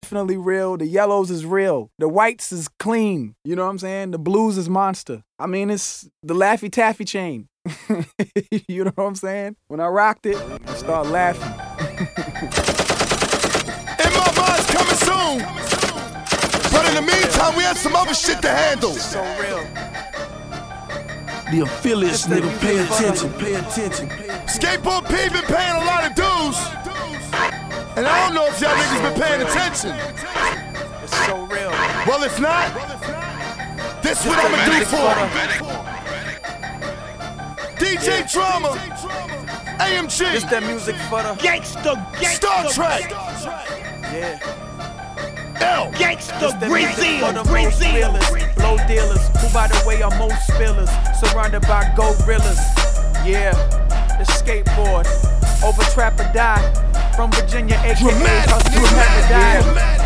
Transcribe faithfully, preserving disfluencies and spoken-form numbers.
definitely real. The yellows is real. The whites is clean. You know what I'm saying? The blues is monster. I mean, it's the Laffy Taffy chain. You know what I'm saying? When I rocked it, I started laughing. In my mind's coming soon. But in the meantime, we have some other shit to handle. It's so real. The affiliates, nigga, pay attention, pay attention. Skateboard P been paying a lot of dues. And I don't know if y'all niggas been paying attention. It's so real. Well, if not, this what I'ma do for them. D J Drama, A M G, It's that music for the Gangsta, gangsta, Star Trek, yeah. L, gangsta, The music Brazil, for the most Brazil. feelers, blow dealers, who by the way are most spillers, surrounded by gorillas. Yeah, the skateboard, over trap or die, from Virginia, aka Dramatic, Hustle, dramatic, Paradise. dramatic.